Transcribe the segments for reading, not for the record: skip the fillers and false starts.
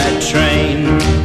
that train.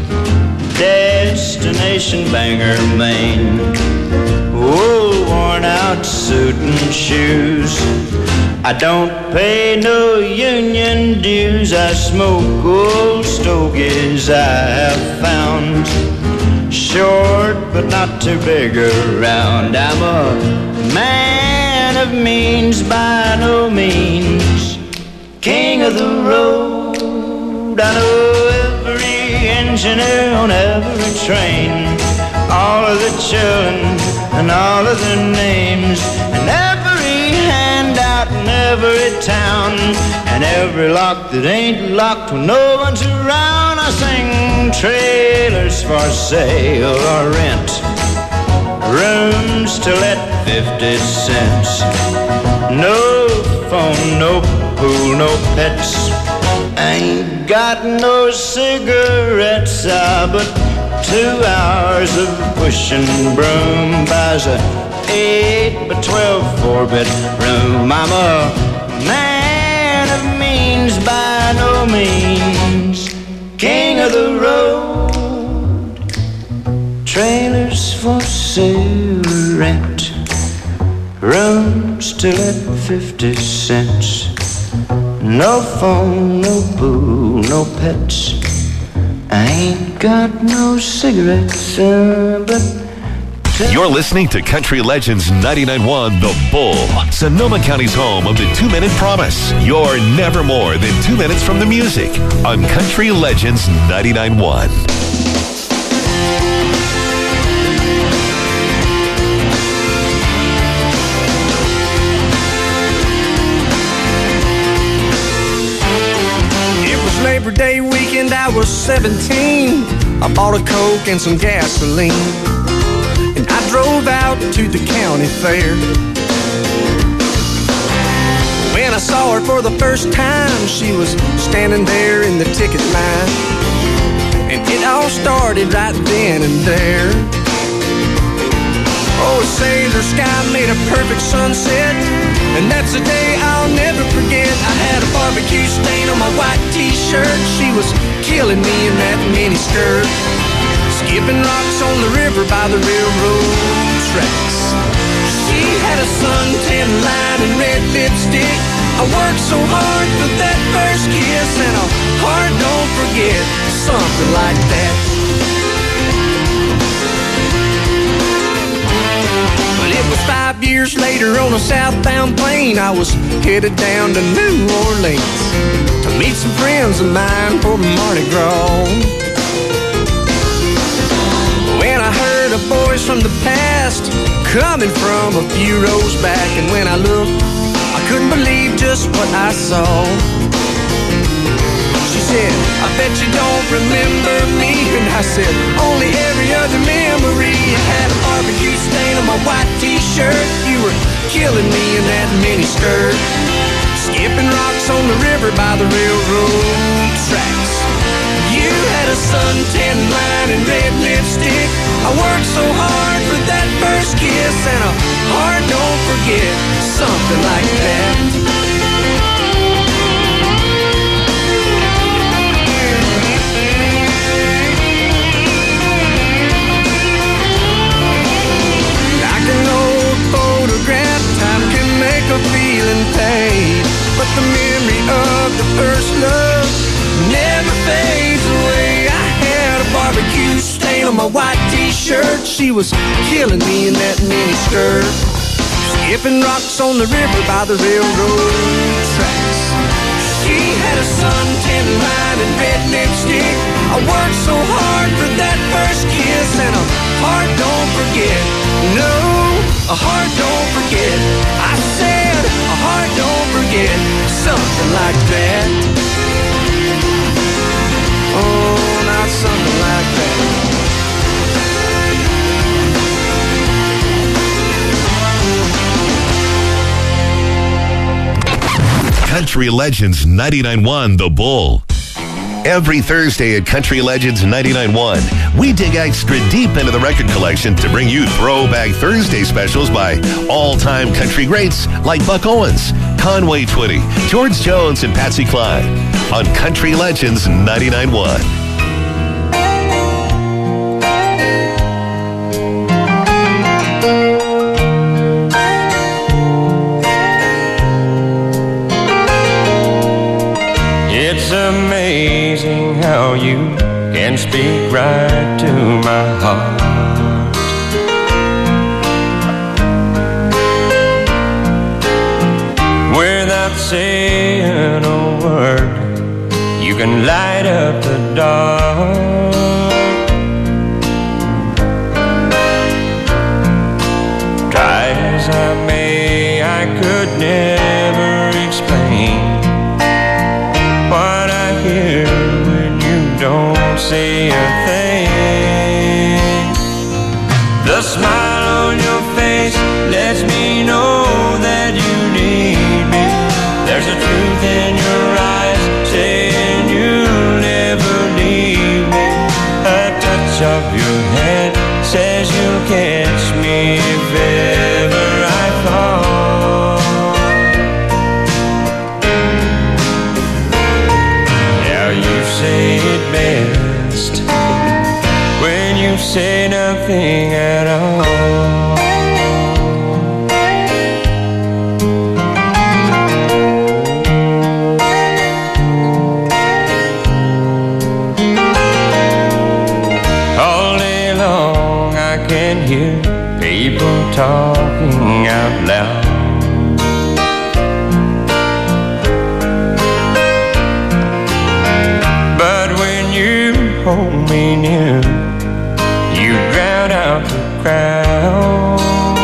Destination Bangor, Maine. Oh, worn out suit and shoes. I don't pay no union dues. I smoke old stogies I have found. Short but not too big around. I'm a man of means by no means. King of the road. I know every engineer on every train. All of the children and all of their names. And every handout in every town. And every lock that ain't locked when no one's around. I sing trailers for sale or rent. Rooms to let 50 cents. No phone, no pool, no pets. Ain't got no cigarettes, but 2 hours of pushing broom buys a 8 by 12 4-bedroom. I'm a man of means by no means. King of the road. Trailers for sale, rent. Rooms to let 50 cents. No phone, no pool, no pets. I ain't got no cigarettes, but... You're listening to Country Legends 99.1 The Bull, Sonoma County's home of the 2-minute promise. You're never more than 2 minutes from the music on Country Legends 99.1. Labor Day weekend, I was 17. I bought a Coke and some gasoline, and I drove out to the county fair. When I saw her for the first time, she was standing there in the ticket line, and it all started right then and there. Oh, a sailor sky made a perfect sunset, and that's a day I'll never forget. I had a barbecue stain on my white t-shirt. She was killing me in that mini skirt, skipping rocks on the river by the railroad tracks. She had a suntan line and red lipstick. I worked so hard for that first kiss, and a heart don't forget, something like that. It was 5 years later on a southbound plane. I was headed down to New Orleans to meet some friends of mine for Mardi Gras. When I heard a voice from the past coming from a few rows back, and when I looked, I couldn't believe just what I saw. She said, I bet you don't remember me. And I said, only every other memory. I had a barbecue stain on my white t-shirt. You were killing me in that mini skirt, skipping rocks on the river by the railroad tracks. You had a suntan line and red lipstick. I worked so hard for that first kiss, and a heart don't forget, something like that. Time can make a feeling fade, but the memory of the first love never fades away. I had a barbecue stain on my white t-shirt. She was killing me in that mini skirt, skipping rocks on the river by the railroad tracks. She had a suntan line and red lipstick. I worked so hard for that first kiss, and a heart don't forget. No, a heart don't forget. I said a heart don't forget, something like that. Oh, not something like that. Country Legends 99.1 The Bull. Every Thursday at Country Legends 99.1, we dig extra deep into the record collection to bring you Throwback Thursday specials by all-time country greats like Buck Owens, Conway Twitty, George Jones, and Patsy Cline on Country Legends 99.1. how you can speak right to my heart. Without saying a word, you can light up the dark. Try as I may, I could never explain what I hear when you don't say a thing. The smile on your face lets me know that you need me. There's a truth in your eyes saying you'll never leave me. A touch of your hand says you'll catch me if ever I fall. Now you say it best when you say nothing at all. Hear people talking out loud. But when you hold me near, you drown out the crowd.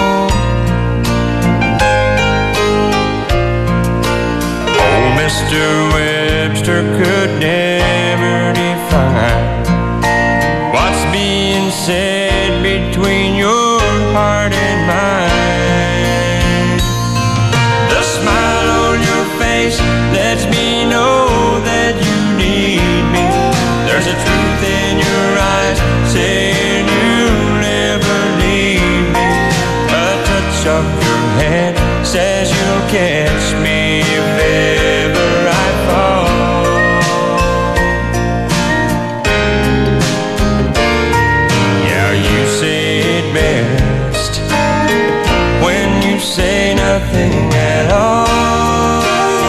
Old Mr. Webster could never define what's being said between your heart and mine. The smile on your face lets me know that you need me. There's a truth in your eyes saying you'll never leave me. A touch of your hand says you'll catch me if ever I fall. Best when you say nothing at all.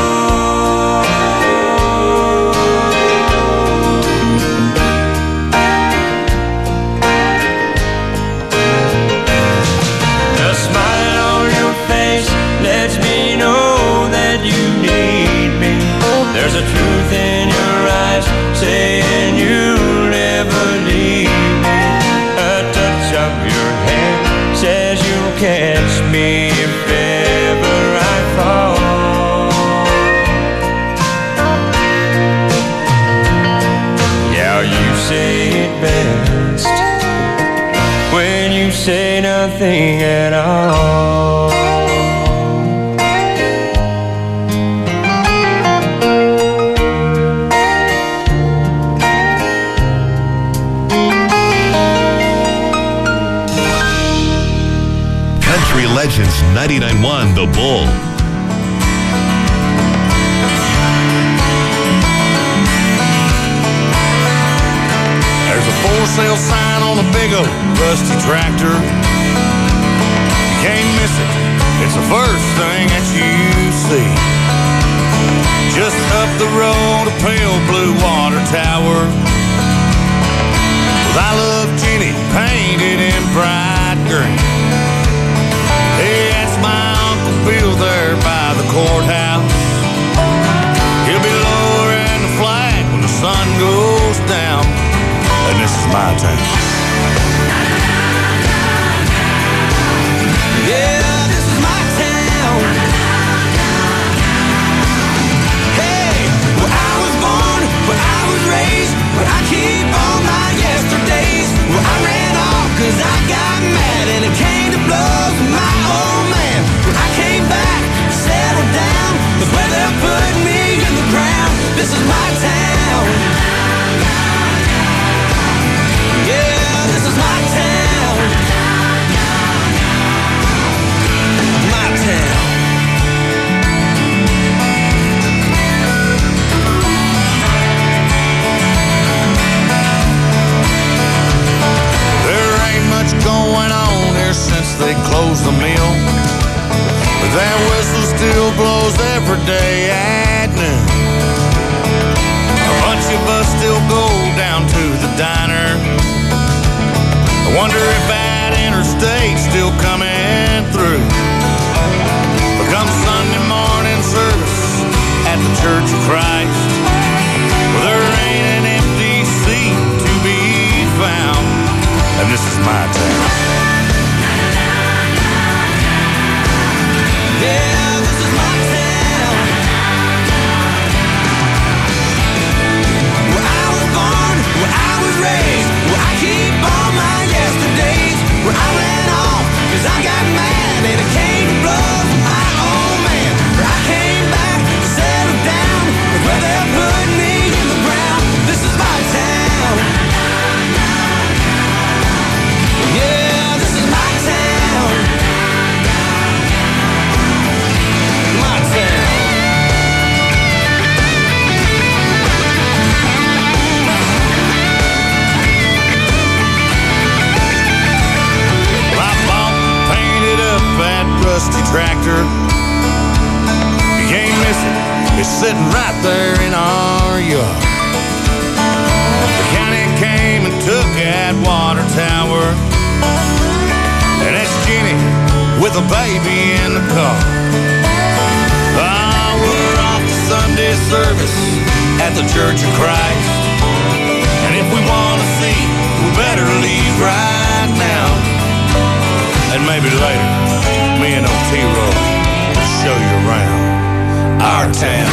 The smile on your face lets me know that you need me. There's a truth in your eyes saying you'll never leave me. A touch of your hand says you'll catch me if ever I fall. Yeah, you say it best when you say nothing at all. Legends 99.1 The Bull. There's a for sale sign on a big old rusty tractor. You can't miss it. It's the first thing that you see. Just up the road, a pale blue water tower with I Love Jenny painted in bright green. Hey, that's my Uncle Bill there by the courthouse. He'll be lowering the flag when the sun goes down. And this is my town. Yeah, this is my town. Hey, where I was born, where I was raised, where I keep all my yesterdays. Where I ran off 'cause I got mad and it came to blows with my old man. When I came back, settled down, that's where they're putting me in the ground. This is my town. Yeah, this is my town. My town. There ain't much going on here since they closed the mill, but that whistle still blows every day at noon. A bunch of us still go Wonder if that interstate's still coming through. But come Sunday morning service at the Church of Christ, well, there ain't an empty seat to be found, and this is my town. Yeah, this is my town. Where I was born, where I was raised, where I keep all my yesterdays, where I ran off, cause I got mad and it came to blows with my old man. Where I came back to settle down, where they put me in the ground. This is my town. Yeah, this is my town. My town. I bought, painted up that rusty tractor. You can't miss it. It's sitting right there in our yard. The county came and took that water tower, and that's Jenny with a baby in the car. Oh, we're off to Sunday service at the Church of Christ, and if we want to see, we better leave right now. And maybe later, me and Otero will show you around our town.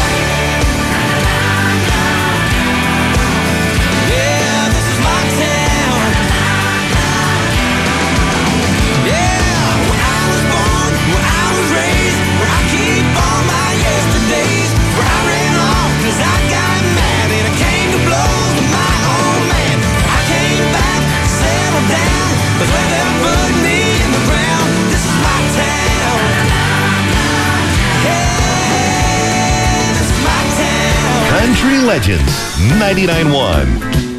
Yeah, this is my town. Yeah, where I was born, where I was raised, where I keep all my yesterdays, where I ran off cause I got mad and it came to blows with my old man. I came back, settled down, but where they put me in the ground. This is my town. Yeah, this is my town. Country Legends 99.1.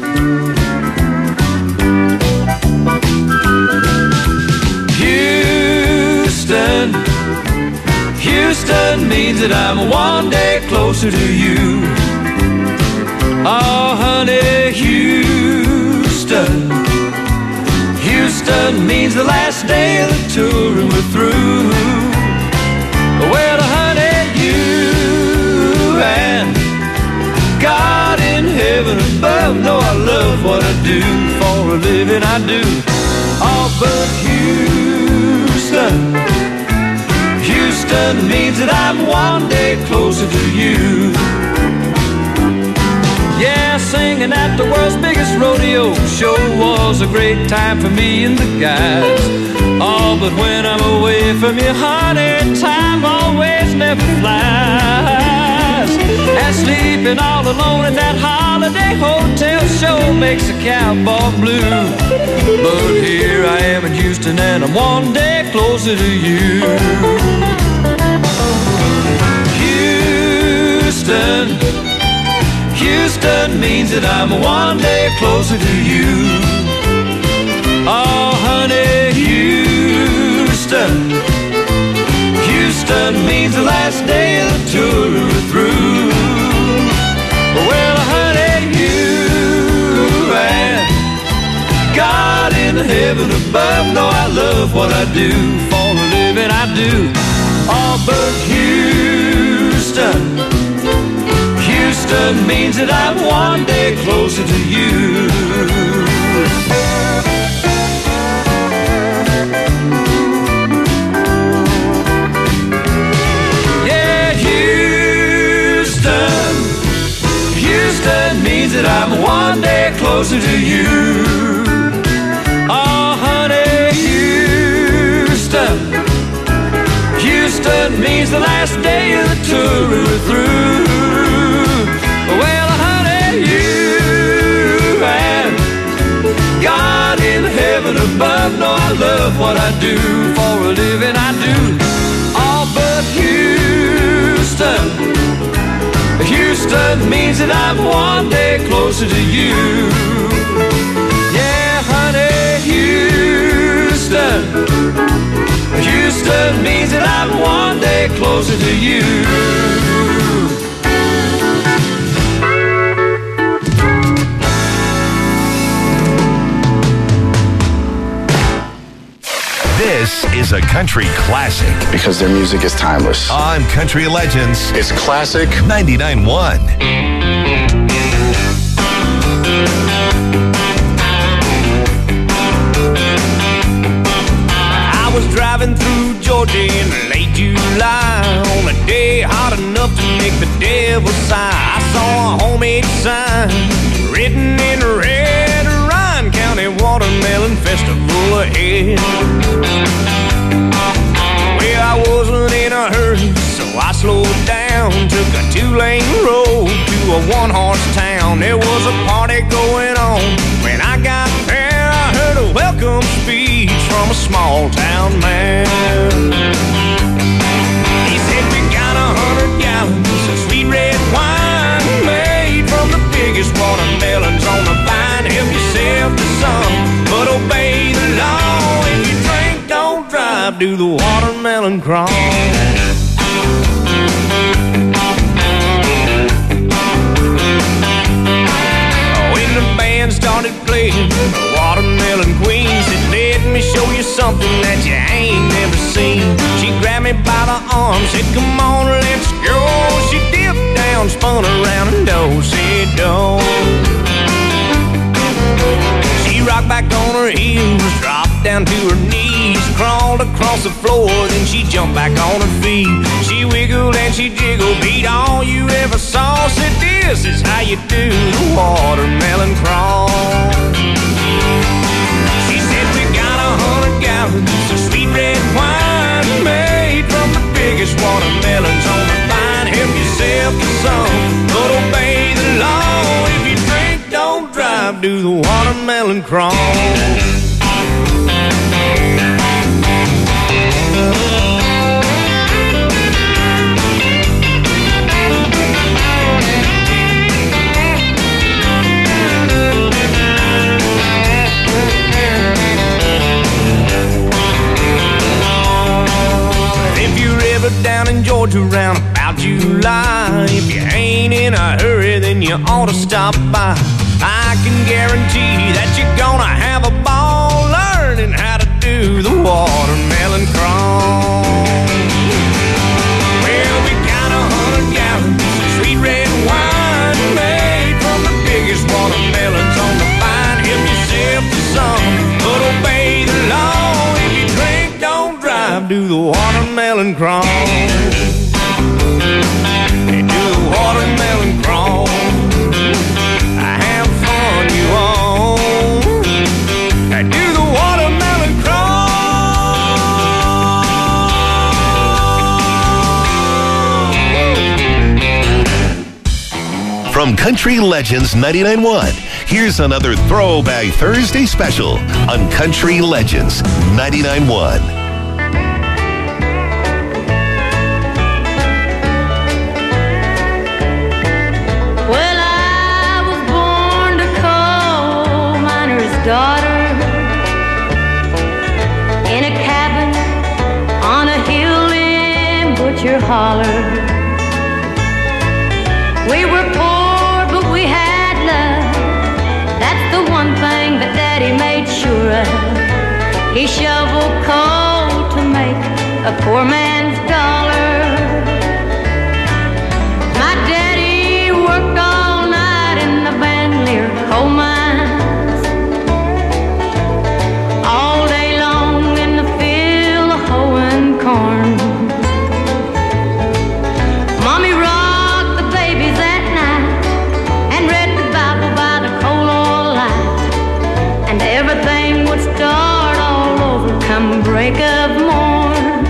Houston, Houston means that I'm one day closer to you. Oh, honey, Houston, Houston means the last day of the tour and we're through. Well, honey, you and God in heaven above know I love what I do. For a living I do. Oh, but Houston, Houston means that I'm one day closer to you. Yeah, singing at the world's biggest rodeo show was a great time for me and the guys. Oh, but when I'm away from you, honey, time always never flies. And sleeping all alone in that holiday hotel show makes a cowboy blue. But here I am in Houston and I'm one day closer to you. Houston, Houston means that I'm one day closer to you. Oh, honey, Houston, Houston means the last day of the tour we're through. Well, honey, you and God in heaven above know I love what I do. For a living I do. Oh, but Houston, Houston means that I'm one day closer to you. Yeah, Houston, Houston means that I'm one day closer to you. Oh, honey, Houston, Houston means the last day of the tour we're through. Well, honey, you and God in heaven above know I love what I do. For a living I do. Oh, but Houston, Houston means that I'm one day closer to you. Yeah, honey, Houston, Houston means that I'm one day closer to you. This is a country classic because their music is timeless. on Country Legends It's classic. 99.1. I was driving through Georgia in late July on a day hot enough to make the devil sigh. I saw a homemade sign written in red, Ryan County Watermelon Festival ahead. Well, I wasn't in a hurry, so I slowed down, took a 2-lane road to a 1-horse town. There was a party going on. When I got there, I heard a welcome speech from a small town man. He said, we got 100 gallons of sweet red wine made from the biggest watermelons on the vine. Help yourself to some, but obey the law. If you drink, don't drive, do the watermelon crawl. When the band started playing the Watermelon Queen, said, let me show you something that you ain't never seen. She grabbed me by the arm, said, come on, let's go. She dipped down, spun around, and do-si-do. She rocked back on her heels, dropped down to her knees, crawled across the floor, then she jumped back on her feet. She wiggled and she jiggled, beat all you ever saw. Said, this is how you do the watermelon crawl. She said, we got 100 gallons of sweet red wine made from the biggest watermelons on the vine. Help yourself to some, but obey the law. If you drink, don't drive, do the watermelon crawl. Down in Georgia around about July, if you ain't in a hurry, then you ought to stop by. I can guarantee that you're gonna have a ball learning how to do the watermelon crawl. Well, we got 100 gallons of sweet red wine made from the biggest watermelons on the vine. Help yourself to some, but obey the law. If you drink, don't drive, do the watermelon crawl. Hey, do the watermelon crawl. Have fun, you all. Hey, do the watermelon crawl. From Country Legends 99.1, here's another Throwback Thursday special on Country Legends 99.1. Daughter in a cabin on a hill in Butcher Holler. We were poor, but we had love. That's the one thing that Daddy made sure of. He shoveled coal to make a poor man's dollar. My daddy worked all night in the Van Leer coal mine. Break of morn.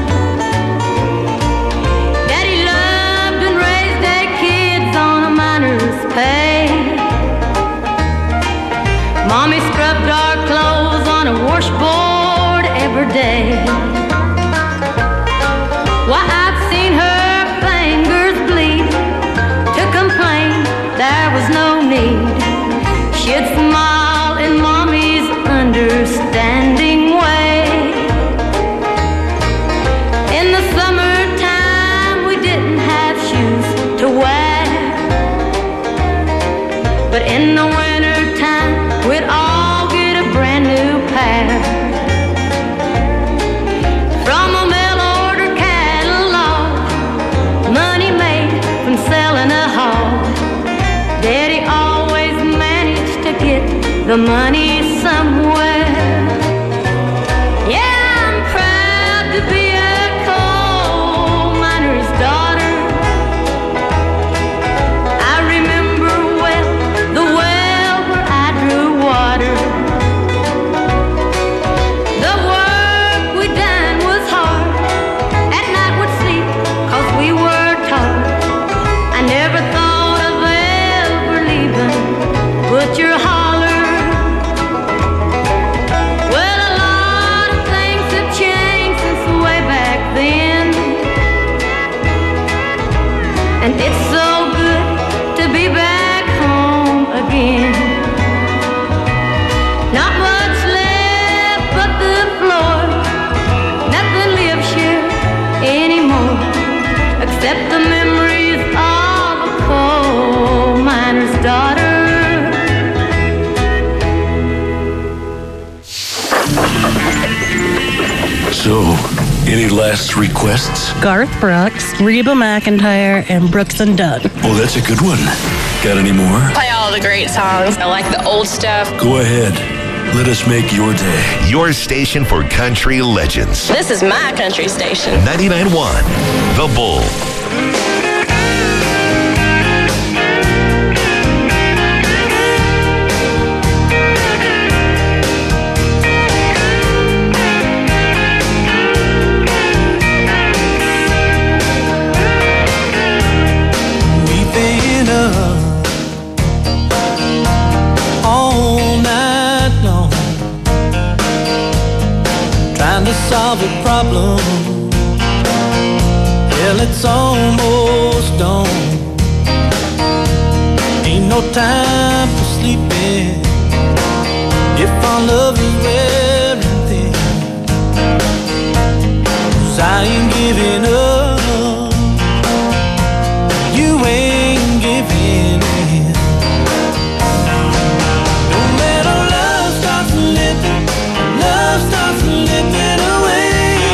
Daddy loved and raised their kids on a miner's pay. Mommy scrubbed our clothes on a washboard every day. Why, I've seen her fingers bleed to complain there was no need. She'd smile in Mommy's understanding way. In the summertime we didn't have shoes to wear, but in the wintertime we'd all get a brand new pair. the money somewhere. Yeah, I'm proud to be a coal miner's daughter. I remember well the well where I drew water. The work we done was hard. At night we'd sleep 'cause we were taught. I never thought of ever leaving Butcher Holler. Well, a lot of things have changed since way back then, and it's so good to be back home again. Not much left but the floor. Nothing lives here anymore except the memories of a coal miner's daughter. So, any last requests? Garth Brooks, Reba McEntire, and Brooks and Dunn. Oh, that's a good one. Got any more? Play all the great songs. I like the old stuff. Go ahead. Let us make your day. Your station for country legends. This is my country station. 99.1 The Bull. We've been up all night long trying to solve a problem. Well, it's almost dawn. Ain't no time for sleeping if our love is wearing thin. 'Cause I ain't giving up, you ain't giving in. Don't let our love start slipping, love starts slipping away.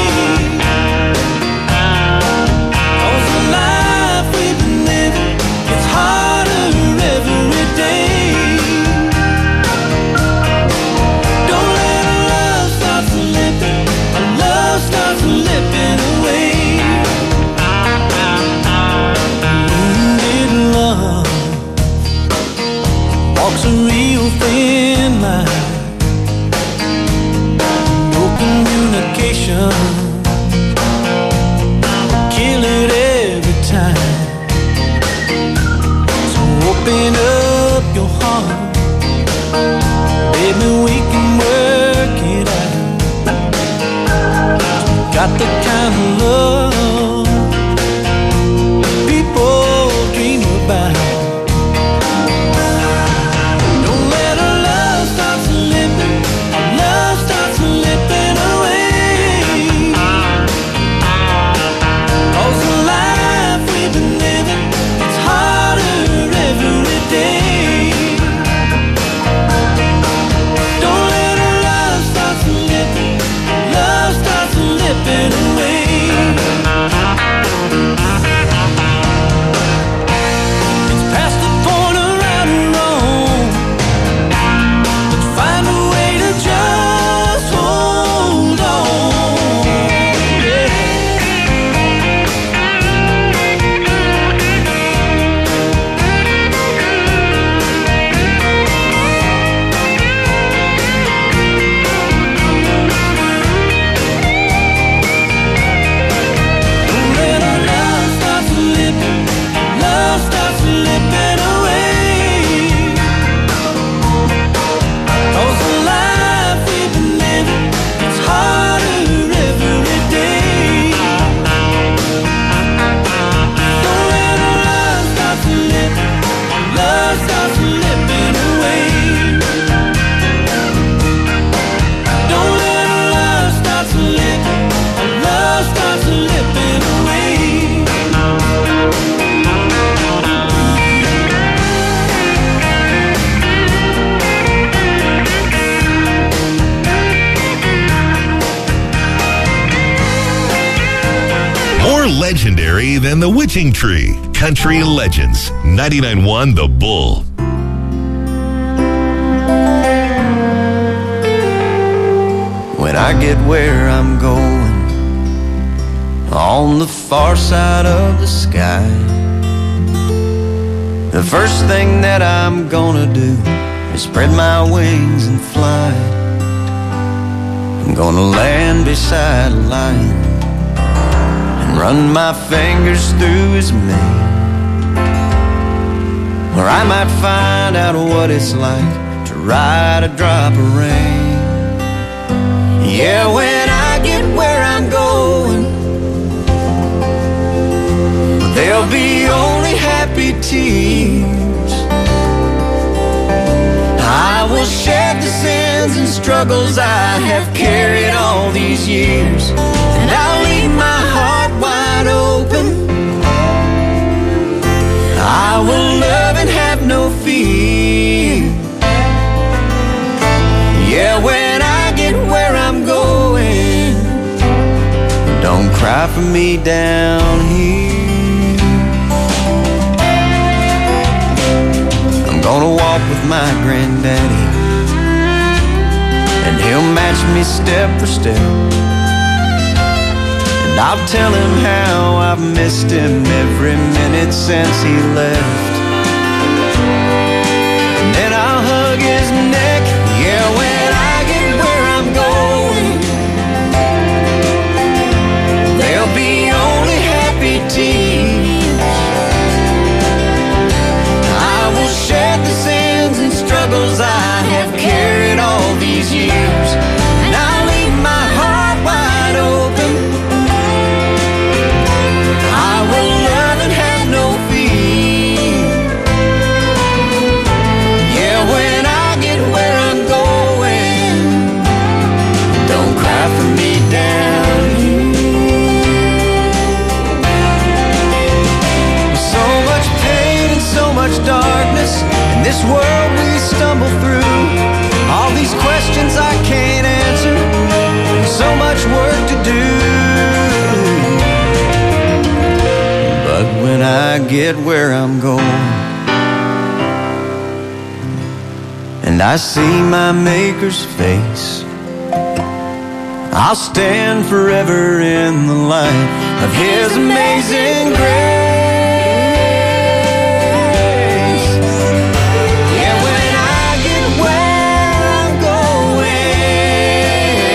'Cause the life we've been living gets harder every day. Don't let our love start slipping, our love starts slipping away. Wounded love walks a real thin line. No communication, kill it every time. So open up your heart, baby, we can work it out. Got the kind of love people dream about. Don't let our love start slipping, our love starts slipping away. 'Cause the life we've been living, it's harder every day. Don't let our love start slipping, love starts slipping away. It's past the point of right and wrong. Let's find a way to just hold on. Yeah. Don't let our love start slipping, love starts slipping away. 'Cause the life we've been living, it's harder every day. Don't let our love start slipping, love starts slipping away. Don't let our love start slipping, love starts slipping away. More legendary than the Witching Tree. Country legends. 99.1 The Bull. I get where I'm going, on the far side of the sky, the first thing that I'm gonna do is spread my wings and fly. I'm gonna land beside a lion and run my fingers through his mane, where I might find out what it's like to ride a drop of rain. Yeah, when I get where I'm going, there'll be only happy tears. I will shed the sins and struggles I have carried all these years, and I'll leave my heart wide open. I will love and have no fear. Yeah, when I get where I'm going, don't cry for me down here. I'm gonna walk with my granddaddy, and he'll match me step for step, and I'll tell him how I've missed him every minute since he left. And then I'll hug his neck. Yeah, when I get where I'm going, there'll be only happy tears. I will shed the sins and struggles I have carried all these years, and I'll leave my heart wide open. I will love and have no fear. Yeah, when I get where I'm going, don't cry for me down here. So much pain and so much darkness in this world we stumble through. All these questions I can't answer, and so much work to do. But when I get where I'm going, and I see my Maker's face, I'll stand forever in the light of His amazing grace. Yeah, when I get where I'm going,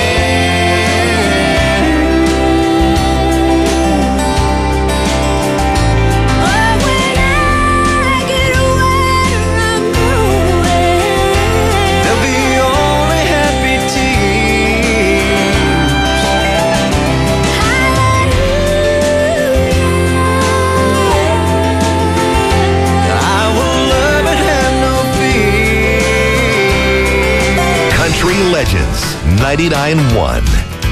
oh, when I get where I'm going, there'll be only happy tears. I will love and have no fear. Country Legends 99.1.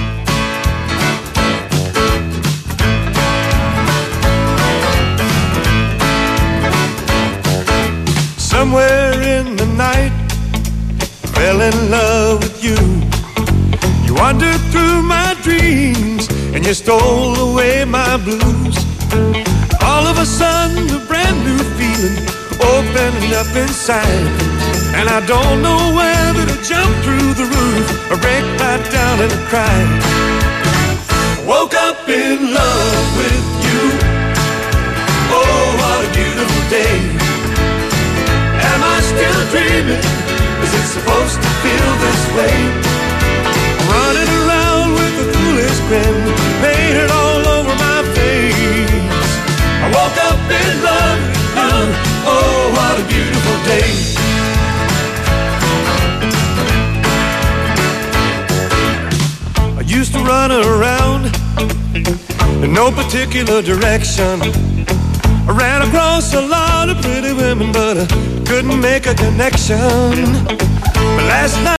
Somewhere in the night, I fell in love with you. You wandered through my dreams, and you stole away my blues. All of a sudden, a brand new feeling opened up inside, and I don't know whether to jump through the roof or break right down and cry. I woke up in love with you. Oh, what a beautiful day. Am I still dreaming? Is it supposed to feel this way? I'm running around with a foolish grin painted all over my face. I woke up in love with you. Oh, what a beautiful day. I used to run around in no particular direction. I ran across a lot of pretty women, but I couldn't make a connection. But last night